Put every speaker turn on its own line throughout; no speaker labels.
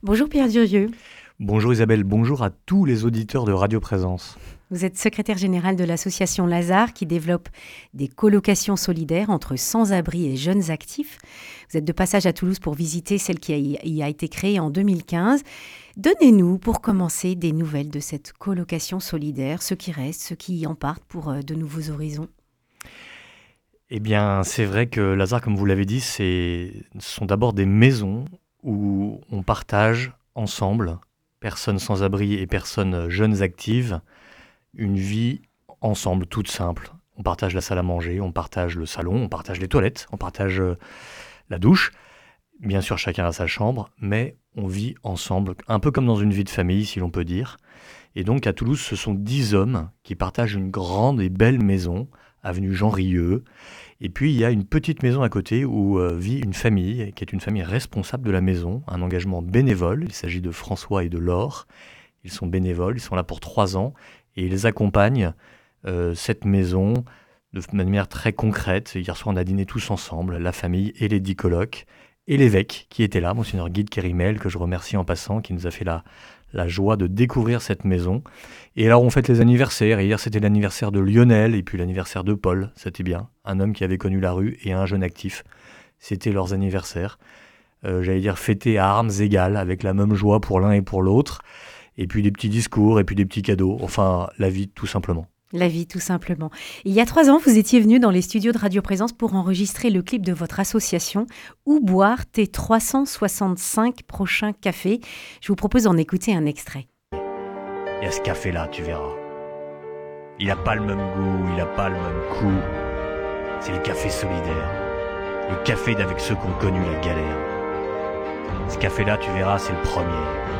Bonjour Pierre Durieux,
Bonjour Isabelle, bonjour à tous les auditeurs de Radio Présence.
vous êtes secrétaire général de l'association Lazare qui développe des colocations solidaires entre sans-abri et jeunes actifs. Vous êtes de passage à Toulouse pour visiter celle qui y a été créée en 2015. Donnez-nous pour commencer des nouvelles de cette colocation solidaire, ceux qui restent, ceux qui en partent pour de nouveaux horizons.
Eh bien, c'est vrai que Lazare, comme vous l'avez dit, ce sont d'abord des maisons où on partage ensemble, personnes sans abri et personnes jeunes actives, une vie ensemble, toute simple. On partage la salle à manger, on partage le salon, on partage les toilettes, on partage la douche. Bien sûr, chacun a sa chambre, mais on vit ensemble, un peu comme dans une vie de famille, si l'on peut dire. Et donc, à Toulouse, ce sont 10 hommes qui partagent une grande et belle maison, avenue Jean Rieux. Et puis, il y a une petite maison à côté où vit une famille, qui est une famille responsable de la maison, un engagement bénévole. Il s'agit de François et de Laure. Ils sont bénévoles, ils sont là pour 3 ans et ils accompagnent cette maison de manière très concrète. Hier soir, on a dîné tous ensemble, la famille et les 10 colocs, et l'évêque qui était là, Monseigneur Guy de Kérimel, que je remercie en passant, qui nous a fait la joie de découvrir cette maison. Et alors on fête les anniversaires, et hier c'était l'anniversaire de Lionel, et puis l'anniversaire de Paul, c'était bien, un homme qui avait connu la rue et un jeune actif. C'était leurs anniversaires. J'allais dire fêtés à armes égales, avec la même joie pour l'un et pour l'autre, et puis des petits discours, et puis des petits cadeaux, enfin la vie tout simplement.
La vie, tout simplement. Il y a 3 ans, vous étiez venu dans les studios de Radio Présence pour enregistrer le clip de votre association Où boire tes 365 prochains cafés. Je vous propose d'en écouter un extrait.
Et à ce café-là, tu verras, il n'a pas le même goût, il n'a pas le même coup. C'est le café solidaire, le café d'avec ceux qui ont connu la galère. Ce café-là, tu verras, c'est le premier.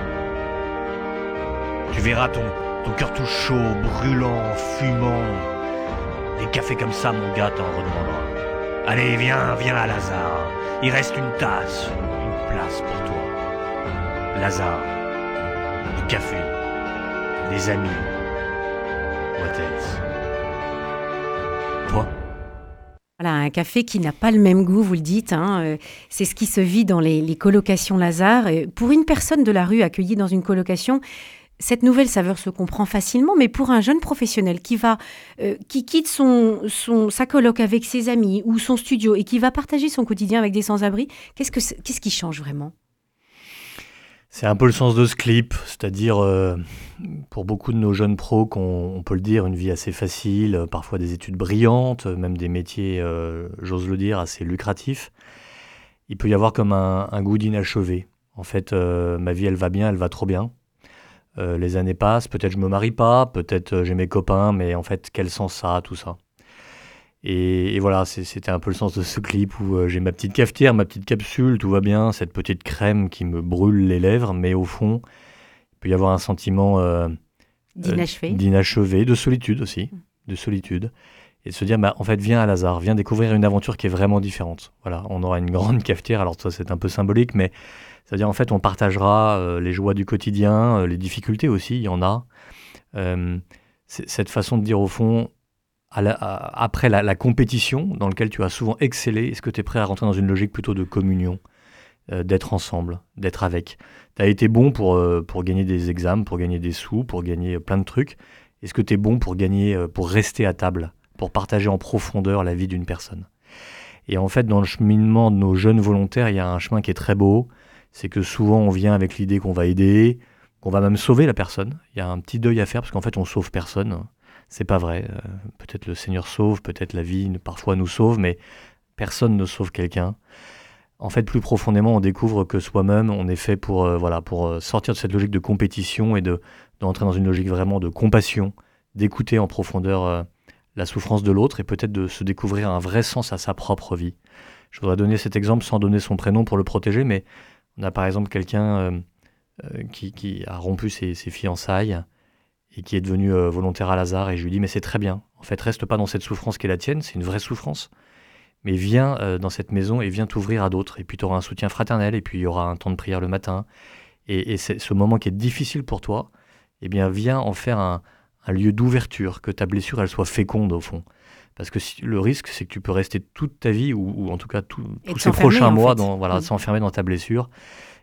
Tu verras ton cœur tout chaud, brûlant, fumant. Des cafés comme ça, mon gars, t'en redemanderas. Allez, viens à Lazare. Il reste une tasse, une place pour toi. Lazare, du café, des amis. What else? Toi?
Voilà, un café qui n'a pas le même goût, vous le dites. C'est ce qui se vit dans les colocations Lazare. Pour une personne de la rue accueillie dans une colocation, cette nouvelle saveur se comprend facilement, mais pour un jeune professionnel qui quitte sa coloc avec ses amis ou son studio et qui va partager son quotidien avec des sans-abri, qu'est-ce qui change vraiment ?
C'est un peu le sens de ce clip, c'est-à-dire pour beaucoup de nos jeunes pros, on peut le dire, une vie assez facile, parfois des études brillantes, même des métiers, j'ose le dire, assez lucratifs. Il peut y avoir comme un goût d'inachevé. En fait, ma vie, elle va bien, elle va trop bien. Les années passent, peut-être je me marie pas, peut-être j'ai mes copains, mais en fait, quel sens ça a tout ça? Et voilà, c'était un peu le sens de ce clip où j'ai ma petite cafetière, ma petite capsule, tout va bien, cette petite crème qui me brûle les lèvres, mais au fond, il peut y avoir un sentiment
D'inachevé.
d'inachevé, de solitude aussi, de solitude. Et de se dire, en fait, viens à Lazare, viens découvrir une aventure qui est vraiment différente. Voilà, on aura une grande cafetière, alors ça c'est un peu symbolique, mais c'est-à-dire en fait on partagera les joies du quotidien, les difficultés aussi, il y en a. C'est cette façon de dire au fond, après la compétition dans laquelle tu as souvent excellé, est-ce que tu es prêt à rentrer dans une logique plutôt de communion, d'être ensemble, d'être avec? Tu as été bon pour gagner des examens, pour gagner des sous, pour gagner plein de trucs. Est-ce que tu es bon pour gagner, pour rester à table, pour partager en profondeur la vie d'une personne? Et en fait, dans le cheminement de nos jeunes volontaires, il y a un chemin qui est très beau. C'est que souvent, on vient avec l'idée qu'on va aider, qu'on va même sauver la personne. Il y a un petit deuil à faire parce qu'en fait, on sauve personne. C'est pas vrai. Peut-être le Seigneur sauve, peut-être la vie parfois nous sauve, mais personne ne sauve quelqu'un. En fait, plus profondément, on découvre que soi-même, on est fait pour sortir de cette logique de compétition et d'entrer dans une logique vraiment de compassion, d'écouter en profondeur la souffrance de l'autre et peut-être de se découvrir un vrai sens à sa propre vie. Je voudrais donner cet exemple sans donner son prénom pour le protéger, mais on a par exemple quelqu'un qui a rompu ses fiançailles et qui est devenu volontaire à Lazare, et je lui dis mais c'est très bien, en fait reste pas dans cette souffrance qui est la tienne, c'est une vraie souffrance, mais viens dans cette maison et viens t'ouvrir à d'autres, et puis tu auras un soutien fraternel, et puis il y aura un temps de prière le matin, et c'est ce moment qui est difficile pour toi, eh bien viens en faire un lieu d'ouverture, que ta blessure elle soit féconde au fond. Parce que le risque, c'est que tu peux rester toute ta vie, ou en tout cas tous ces prochains mois, s'enfermer dans ta blessure.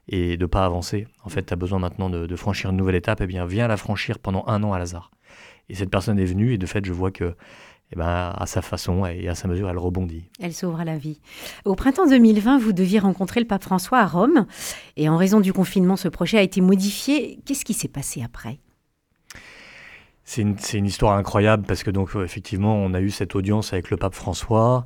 et de ne pas avancer. En fait, tu as besoin maintenant de franchir une nouvelle étape, eh bien, viens la franchir pendant 1 an à Lazare. Et cette personne est venue, et de fait, je vois que, à sa façon et à sa mesure, elle rebondit.
Elle sauvera la vie. Au printemps 2020, vous deviez rencontrer le pape François à Rome, et en raison du confinement, ce projet a été modifié. Qu'est-ce qui s'est passé après ?
C'est une histoire incroyable parce que donc effectivement on a eu cette audience avec le pape François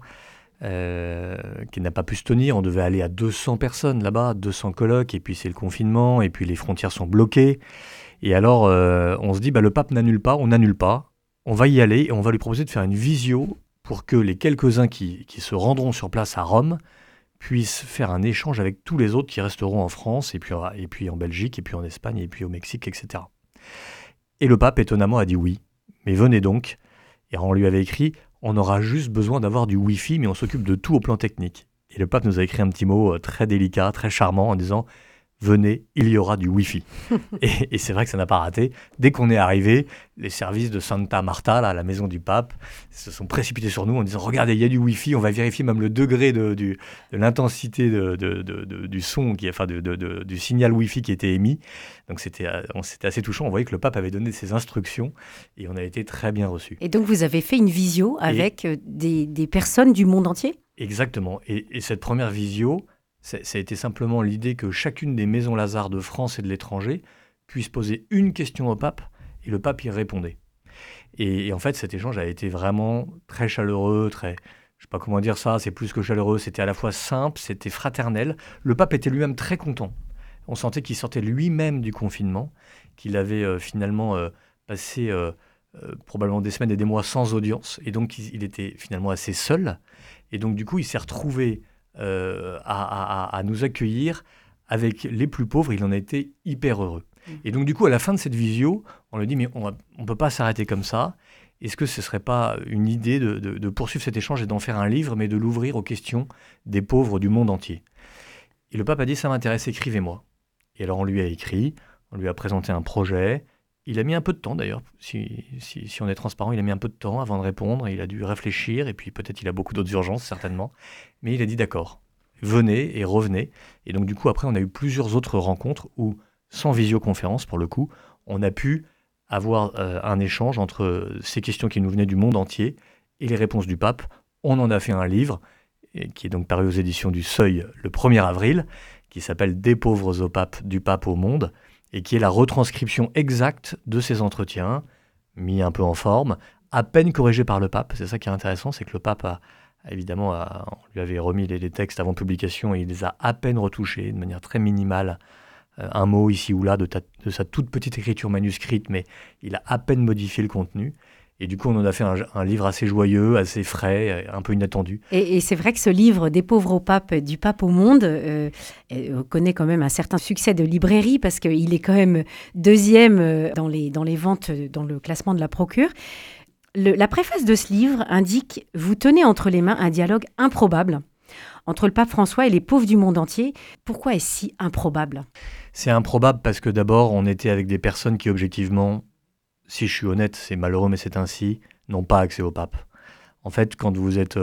qui n'a pas pu se tenir. On devait aller à 200 personnes là-bas, 200 colloques, et puis c'est le confinement, et puis les frontières sont bloquées. Et alors on se dit le pape n'annule pas, on va y aller et on va lui proposer de faire une visio pour que les quelques-uns qui se rendront sur place à Rome puissent faire un échange avec tous les autres qui resteront en France, et puis en Belgique, et puis en Espagne, et puis au Mexique, etc. Et le pape, étonnamment, a dit oui. Mais venez donc. Et on lui avait écrit, on aura juste besoin d'avoir du Wi-Fi, mais on s'occupe de tout au plan technique. Et le pape nous a écrit un petit mot très délicat, très charmant, en disant, venez, il y aura du Wi-Fi. Et c'est vrai que ça n'a pas raté. Dès qu'on est arrivé, les services de Santa Marta, là, la maison du pape, se sont précipités sur nous en disant, regardez, il y a du Wi-Fi, on va vérifier même le degré de l'intensité du son, du signal Wi-Fi qui était émis. Donc c'était assez touchant. On voyait que le pape avait donné ses instructions et on a été très bien reçus.
Et donc vous avez fait une visio avec des personnes du monde entier ?
Exactement. Et cette première visio, ça a été simplement l'idée que chacune des maisons Lazare de France et de l'étranger puisse poser une question au pape, et le pape y répondait. Et en fait, cet échange a été vraiment très chaleureux, je ne sais pas comment dire ça, c'est plus que chaleureux, c'était à la fois simple, c'était fraternel. Le pape était lui-même très content. On sentait qu'il sortait lui-même du confinement, qu'il avait finalement passé probablement des semaines et des mois sans audience, et donc il était finalement assez seul. Et donc du coup, il s'est retrouvé à nous accueillir avec les plus pauvres. Il en a été hyper heureux. Et donc du coup, à la fin de cette visio, on lui dit, mais on ne peut pas s'arrêter comme ça. Est-ce que ce ne serait pas une idée de poursuivre cet échange et d'en faire un livre, mais de l'ouvrir aux questions des pauvres du monde entier ? Et le pape a dit, ça m'intéresse, écrivez-moi. Et alors on lui a écrit, on lui a présenté un projet. Il a mis un peu de temps d'ailleurs, si on est transparent, il a mis un peu de temps avant de répondre, il a dû réfléchir, et puis peut-être il a beaucoup d'autres urgences certainement, mais il a dit d'accord, venez et revenez. Et donc du coup après on a eu plusieurs autres rencontres où, sans visioconférence pour le coup, on a pu avoir un échange entre ces questions qui nous venaient du monde entier et les réponses du pape. On en a fait un livre, qui est donc paru aux éditions du Seuil le 1er avril, qui s'appelle « Des pauvres au pape, du pape au monde », et qui est la retranscription exacte de ces entretiens, mis un peu en forme, à peine corrigés par le pape. C'est ça qui est intéressant, c'est que le pape on lui avait remis les textes avant publication et il les a à peine retouchés de manière très minimale, un mot ici ou là de sa toute petite écriture manuscrite, mais il a à peine modifié le contenu. Et du coup, on en a fait un livre assez joyeux, assez frais, un peu inattendu.
Et c'est vrai que ce livre, Des pauvres au pape, du pape au monde, connaît quand même un certain succès de librairie parce qu'il est quand même deuxième dans les ventes, dans le classement de la Procure. La préface de ce livre indique « Vous tenez entre les mains un dialogue improbable entre le pape François et les pauvres du monde entier ». Pourquoi est-ce si improbable ?
C'est improbable parce que d'abord, on était avec des personnes qui, objectivement, si je suis honnête, c'est malheureux, mais c'est ainsi, n'ont pas accès au pape. En fait, quand vous êtes,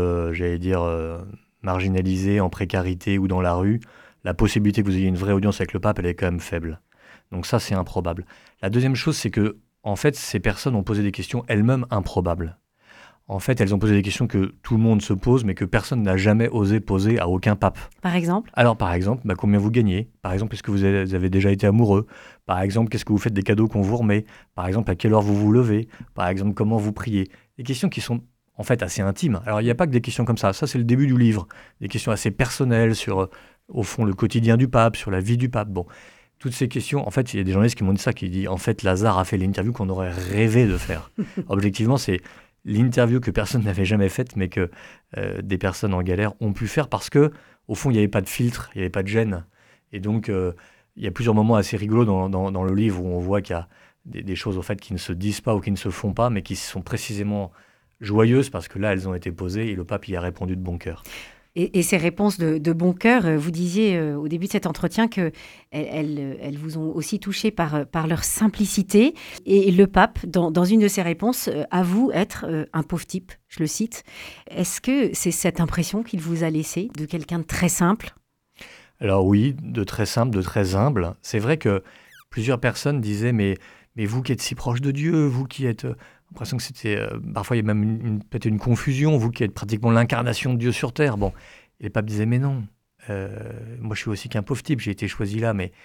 marginalisé, en précarité ou dans la rue, la possibilité que vous ayez une vraie audience avec le pape, elle est quand même faible. Donc ça, c'est improbable. La deuxième chose, c'est que, en fait, ces personnes ont posé des questions elles-mêmes improbables. En fait, elles ont posé des questions que tout le monde se pose, mais que personne n'a jamais osé poser à aucun pape.
Par exemple ?
Alors, par exemple, combien vous gagnez ? Par exemple, est-ce que vous avez déjà été amoureux ? Par exemple, qu'est-ce que vous faites des cadeaux qu'on vous remet ? Par exemple, à quelle heure vous vous levez ? Par exemple, comment vous priez ? Des questions qui sont en fait assez intimes. Alors, il n'y a pas que des questions comme ça. Ça, c'est le début du livre. Des questions assez personnelles sur, au fond, le quotidien du pape, sur la vie du pape. Bon, toutes ces questions, en fait, il y a des journalistes qui m'ont dit ça, qui disent, en fait, Lazare a fait l'interview qu'on aurait rêvé de faire. Objectivement, c'est l'interview que personne n'avait jamais faite, mais que des personnes en galère ont pu faire parce que, au fond, il n'y avait pas de filtre, il n'y avait pas de gêne. Et donc, il y a plusieurs moments assez rigolos dans le livre où on voit qu'il y a des choses en fait qui ne se disent pas ou qui ne se font pas, mais qui sont précisément joyeuses parce que là, elles ont été posées et le pape y a répondu de bon cœur.
Et ces réponses de bon cœur, vous disiez au début de cet entretien qu'elles vous ont aussi touché par leur simplicité. Et le pape, dans une de ses réponses, avoue être un pauvre type, je le cite. Est-ce que c'est cette impression qu'il vous a laissée de quelqu'un de très simple ?
Alors oui, de très simple, de très humble. C'est vrai que plusieurs personnes disaient, mais vous qui êtes si proche de Dieu, vous qui êtes... l'impression que c'était... parfois, il y a même peut-être une confusion, vous qui êtes pratiquement l'incarnation de Dieu sur Terre. Bon, et les papes disaient, mais non, moi je suis aussi qu'un pauvre type, j'ai été choisi là, mais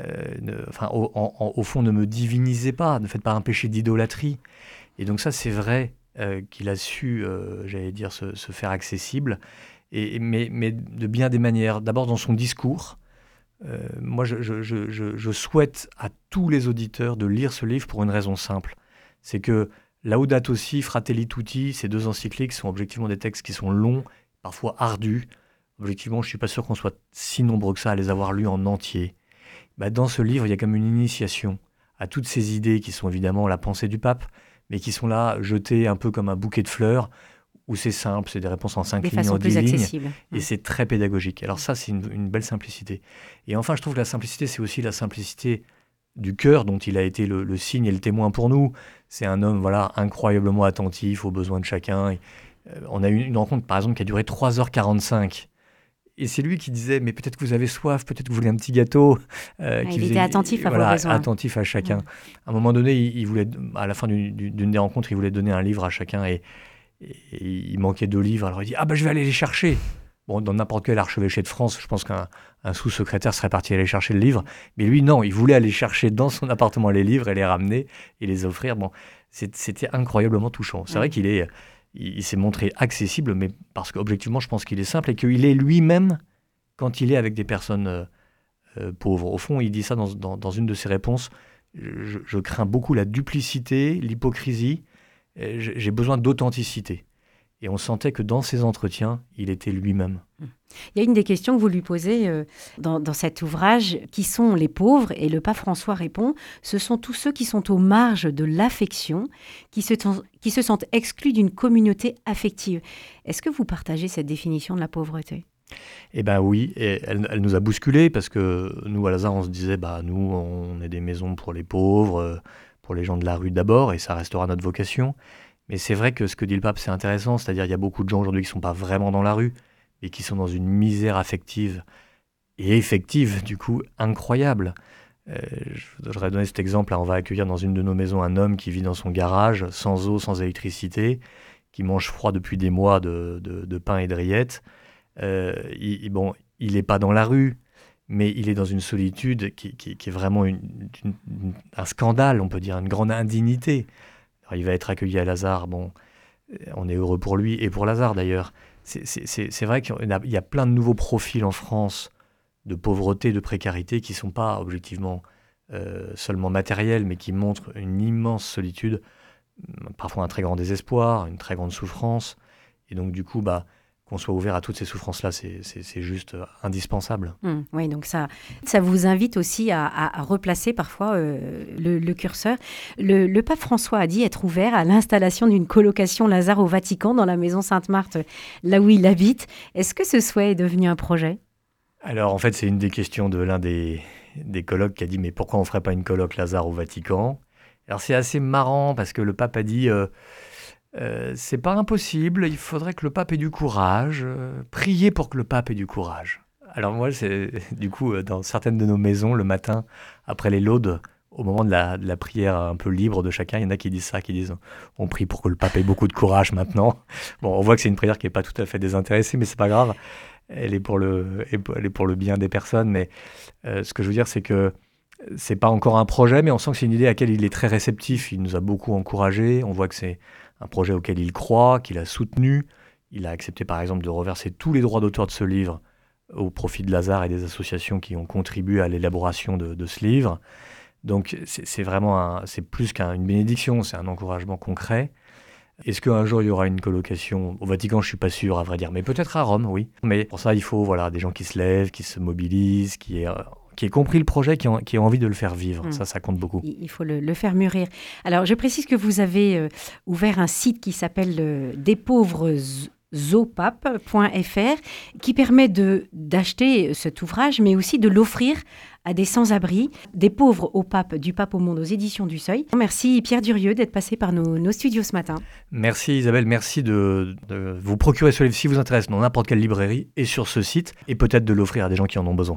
au fond, ne me divinisez pas, ne faites pas un péché d'idolâtrie. Et donc ça, c'est vrai qu'il a su, j'allais dire, se faire accessible, mais de bien des manières. D'abord dans son discours. Moi, je souhaite à tous les auditeurs de lire ce livre pour une raison simple. C'est que Laudato Si, Fratelli Tutti, ces 2 encycliques sont objectivement des textes qui sont longs, parfois ardus. Objectivement, je ne suis pas sûr qu'on soit si nombreux que ça à les avoir lus en entier. Dans ce livre, il y a comme une initiation à toutes ces idées qui sont évidemment la pensée du pape, mais qui sont là jetées un peu comme un bouquet de fleurs, où c'est simple, c'est des réponses en 5 lignes, en 10 lignes, et c'est très pédagogique. Alors ça, c'est une belle simplicité. Et enfin, je trouve que la simplicité, c'est aussi la simplicité du cœur dont il a été le signe et le témoin pour nous. C'est un homme incroyablement attentif aux besoins de chacun. On a eu une rencontre, par exemple, qui a duré 3h45. Et c'est lui qui disait, mais peut-être que vous avez soif, peut-être que vous voulez un petit gâteau.
Il était attentif à vos besoins.
Attentif à chacun. À un moment donné, il voulait, à la fin d'une des rencontres, il voulait donner un livre à chacun et il manquait 2 livres. Alors il dit, je vais aller les chercher. Bon, dans n'importe quel archevêché de France, je pense qu'un sous-secrétaire serait parti aller chercher le livre. Mais lui, non, il voulait aller chercher dans son appartement les livres et les ramener et les offrir. Bon, c'était incroyablement touchant. C'est vrai il s'est montré accessible, mais parce qu'objectivement, je pense qu'il est simple et qu'il est lui-même quand il est avec des personnes pauvres. Au fond, il dit ça dans une de ses réponses. Je crains beaucoup la duplicité, l'hypocrisie. J'ai besoin d'authenticité. Et on sentait que dans ses entretiens, il était lui-même.
Il y a une des questions que vous lui posez dans cet ouvrage, qui sont les pauvres, et le pape François répond, ce sont tous ceux qui sont aux marges de l'affection, qui se sentent exclus d'une communauté affective. Est-ce que vous partagez cette définition de la pauvreté ?
Eh bien oui, et elle nous a bousculés, parce que nous, à Lazare, on se disait, nous, on est des maisons pour les pauvres, pour les gens de la rue d'abord, et ça restera notre vocation. Mais c'est vrai que ce que dit le pape, c'est intéressant, c'est-à-dire il y a beaucoup de gens aujourd'hui qui ne sont pas vraiment dans la rue, mais qui sont dans une misère affective et effective, du coup, incroyable. Je voudrais donner cet exemple, on va accueillir dans une de nos maisons un homme qui vit dans son garage, sans eau, sans électricité, qui mange froid depuis des mois de pain et de rillettes. Il n'est pas dans la rue, mais il est dans une solitude qui est vraiment un scandale, on peut dire, une grande indignité. Alors, il va être accueilli à Lazare, on est heureux pour lui et pour Lazare d'ailleurs. C'est vrai qu'il y a plein de nouveaux profils en France de pauvreté, de précarité qui ne sont pas objectivement seulement matériels, mais qui montrent une immense solitude, parfois un très grand désespoir, une très grande souffrance. Et donc du coup, qu'on soit ouvert à toutes ces souffrances-là, c'est juste indispensable.
Oui, donc ça vous invite aussi à replacer parfois le curseur. Le pape François a dit être ouvert à l'installation d'une colocation Lazare au Vatican, dans la maison Sainte-Marthe, là où il habite. Est-ce que ce souhait est devenu un projet ?
Alors en fait, c'est une des questions de l'un des colloques qui a dit « Mais pourquoi on ne ferait pas une colloque Lazare au Vatican ?» Alors c'est assez marrant parce que le pape a dit c'est pas impossible, il faudrait que le pape ait du courage, priez pour que le pape ait du courage. Alors moi, c'est du coup, dans certaines de nos maisons, le matin, après les laudes, au moment de la prière un peu libre de chacun, il y en a qui disent ça, qui disent on prie pour que le pape ait beaucoup de courage maintenant. Bon, on voit que c'est une prière qui n'est pas tout à fait désintéressée, mais c'est pas grave, elle est pour le bien des personnes. Mais ce que je veux dire, c'est que c'est pas encore un projet, mais on sent que c'est une idée à laquelle il est très réceptif. Il nous a beaucoup encouragés, on voit que c'est un projet auquel il croit, qu'il a soutenu. Il a accepté par exemple de reverser tous les droits d'auteur de ce livre au profit de Lazare et des associations qui ont contribué à l'élaboration de ce livre. Donc c'est vraiment c'est plus qu'une bénédiction, c'est un encouragement concret. Est-ce qu'un jour il y aura une colocation au Vatican? Je ne suis pas sûr, à vrai dire, mais peut-être à Rome, oui. Mais pour ça, il faut des gens qui se lèvent, qui se mobilisent, qui aient compris le projet, qui aient envie de le faire vivre. Ça compte beaucoup.
Il faut le faire mûrir. Alors, je précise que vous avez ouvert un site qui s'appelle despauvresopape.fr, qui permet d'acheter cet ouvrage, mais aussi de l'offrir à des sans-abri, des pauvres au pape, du pape au monde, aux éditions du Seuil. Merci Pierre Durieux d'être passé par nos studios ce matin.
Merci Isabelle, merci de vous procurer ce livre si vous intéresse dans n'importe quelle librairie et sur ce site, et peut-être de l'offrir à des gens qui en ont besoin.